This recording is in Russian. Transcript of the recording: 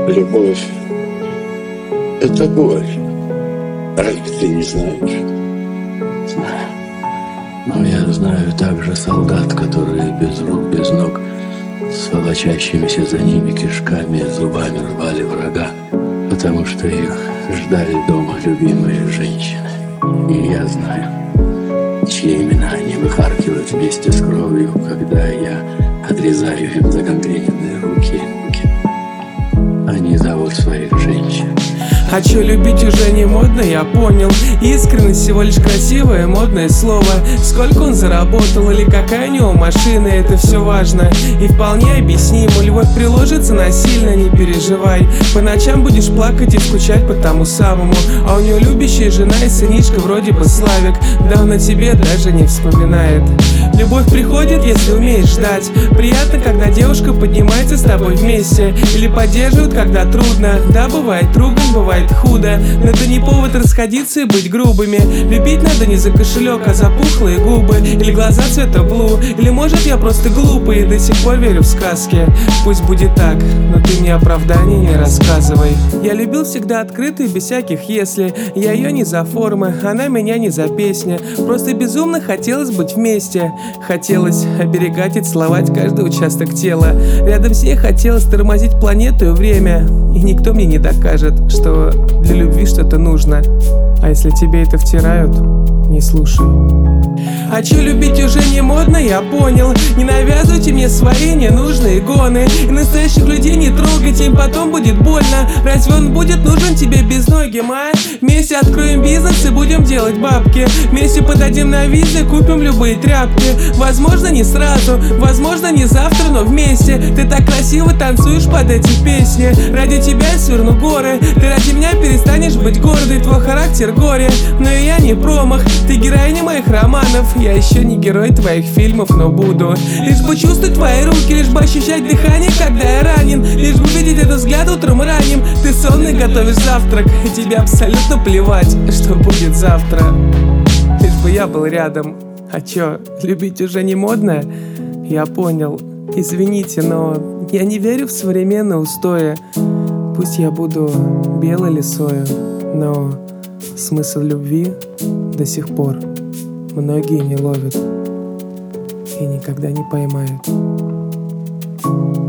Любовь — это боль. Разве ты не знаешь? Знаю. Но я знаю также солдат, которые без рук, без ног, с волочащимися за ними кишками и зубами рвали врага, потому что их ждали дома любимые женщины. И я знаю, чьи имена они выхаркивают вместе с кровью, когда я отрезаю им загангрененные руки. Они зовут своих женщин. А чё, любить уже не модно, я понял. Искренность всего лишь красивое модное слово. Сколько он заработал или какая у него машина, это все важно и вполне объяснимо. Любовь приложится насильно, не переживай. По ночам будешь плакать и скучать по тому самому. А у него любящая жена и сынишка вроде бы Славик. Да он о тебе даже не вспоминает. Любовь приходит, если умеешь ждать. Приятно, когда девушка поднимается с тобой вместе. Или поддерживает, когда трудно. Да, бывает ругань, бывает худо, но это не повод расходиться и быть грубыми. Любить надо не за кошелек, а за пухлые губы. Или глаза цвета блу. Или может я просто глупый и до сих пор верю в сказки. Пусть будет так, но ты мне оправданий не рассказывай. Я любил всегда открыто и без всяких если. Я ее не за формы, она меня не за песни. Просто безумно хотелось быть вместе. Хотелось оберегать и целовать каждый участок тела. Рядом с ней хотелось тормозить планету и время. И никто мне не докажет, что для любви что-то нужно. А если тебе это втирают, не слушай. А чё, любить уже не модно, я понял. Не навязывайте мне свои ненужные гоны. И настоящих людей не трогайте, им потом будет больно. Разве он будет нужен тебе безногим, а? Вместе откроем бизнес и будем делать бабки. Вместе подадим на визы, купим любые тряпки. Возможно, не сразу, возможно, не завтра, но вместе. Ты так красиво танцуешь под эти песни. Ради тебя я сверну горы. Ты ради меня перестанешь быть гордой. Твой характер горе, но и я не промах. Ты героиня моих романов. Я еще не герой твоих фильмов, но буду. Лишь бы чувствовать твои руки, лишь бы ощущать дыхание, когда я ранен. Лишь бы видеть этот взгляд утром ранним. Ты сонный, готовишь завтрак, и тебе абсолютно плевать, что будет завтра. Лишь бы я был рядом. А чё, любить уже не модно? Я понял. Извините, но я не верю в современные устои. Пусть я буду белой лисою, но смысл любви до сих пор многие не ловят и никогда не поймают.